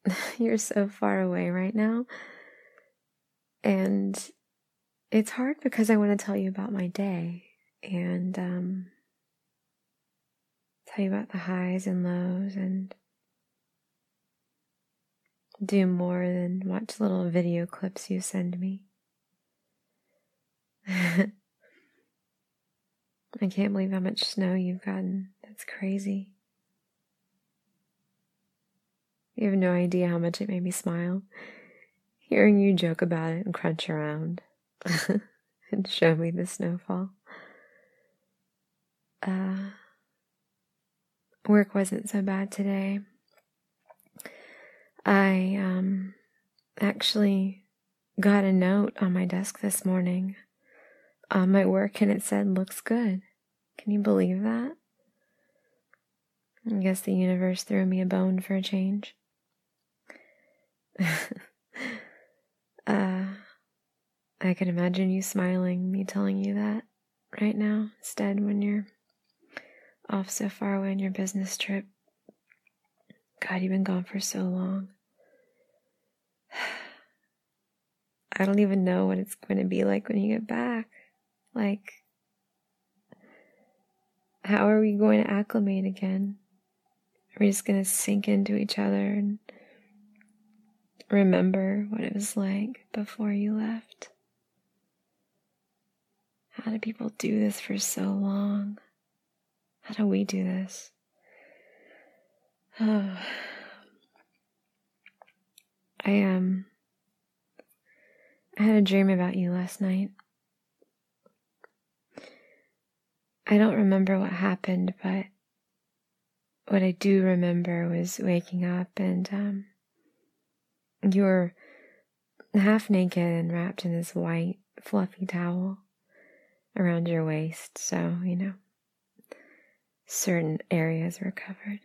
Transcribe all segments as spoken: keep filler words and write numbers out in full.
you're so far away right now. And it's hard because I want to tell you about my day and um, tell you about the highs and lows and do more than watch little video clips you send me. I can't believe how much snow you've gotten. That's crazy. You have no idea how much it made me smile. Hearing you joke about it and crunch around and show me the snowfall. Uh, work wasn't so bad today. I um, actually got a note on my desk this morning on my work and it said, "Looks good." Can you believe that? I guess the universe threw me a bone for a change. uh, I can imagine you smiling, me telling you that right now, instead when you're off so far away on your business trip. God, you've been gone for so long. I don't even know what it's going to be like when you get back. Like, how are we going to acclimate again? Are we just going to sink into each other and remember what it was like before you left? How do people do this for so long? How do we do this? Oh. I, um, I had a dream about you last night. I don't remember what happened, but what I do remember was waking up and, um, you were half naked and wrapped in this white, fluffy towel around your waist, so, you know, certain areas were covered.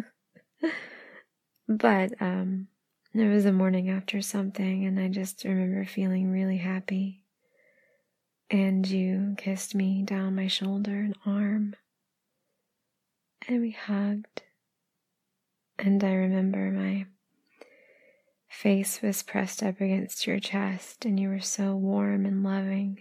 But, um, it was the morning after something, and I just remember feeling really happy. And you kissed me down my shoulder and arm, and we hugged. And I remember my face was pressed up against your chest, and you were so warm and loving.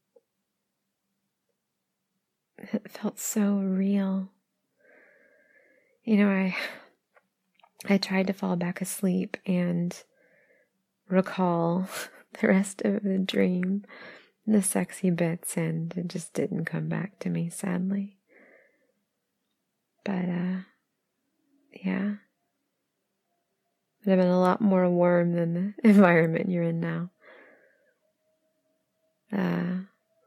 It felt so real. You know, I I tried to fall back asleep and recall the rest of the dream, the sexy bits, and it just didn't come back to me, sadly. But, uh, yeah. It would have been a lot more warm than the environment you're in now. Uh,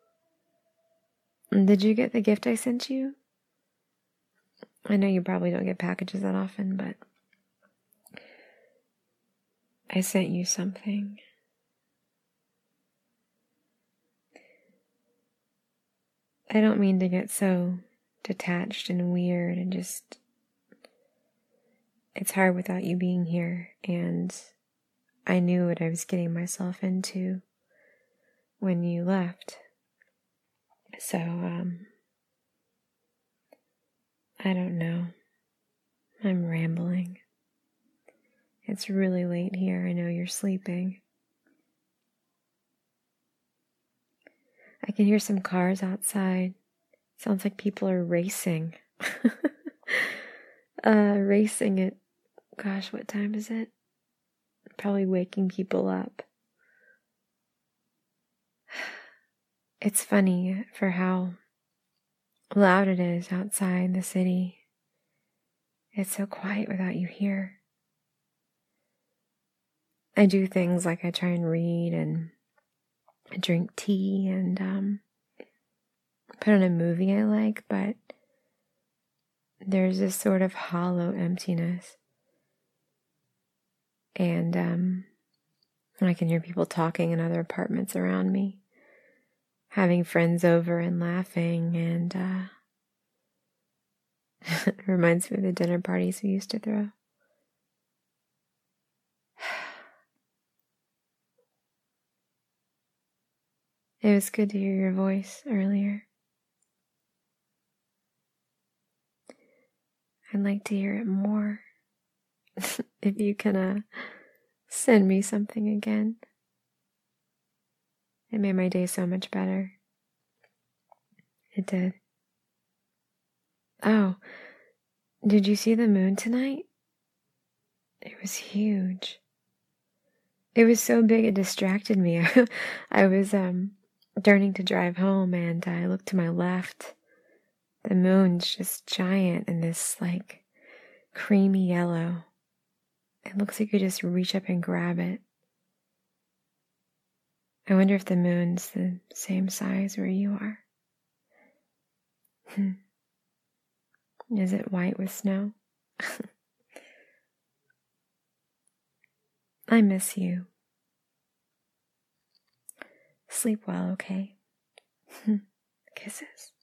did you get the gift I sent you? I know you probably don't get packages that often, but I sent you something. I don't mean to get so detached and weird and just... It's hard without you being here, and I knew what I was getting myself into when you left. So, um, I don't know. I'm rambling. It's really late here. I know you're sleeping. I can hear some cars outside. Sounds like people are racing. uh, racing at, gosh, what time is it? Probably waking people up. It's funny for how loud it is outside the city. It's so quiet without you here. I do things like I try and read and drink tea and um, put on a movie I like, but there's this sort of hollow emptiness. And um, I can hear people talking in other apartments around me, having friends over and laughing, and uh, it reminds me of the dinner parties we used to throw. It was good to hear your voice earlier. I'd like to hear it more. if you can uh, send me something again. It made my day so much better. It did. Oh, did you see the moon tonight? It was huge. It was so big it distracted me. I was um turning to drive home and I looked to my left. The moon's just giant and this like creamy yellow. It looks like you just reach up and grab it. I wonder if the moon's the same size where you are. Hmm. Is it white with snow? I miss you. Sleep well, okay? Kisses.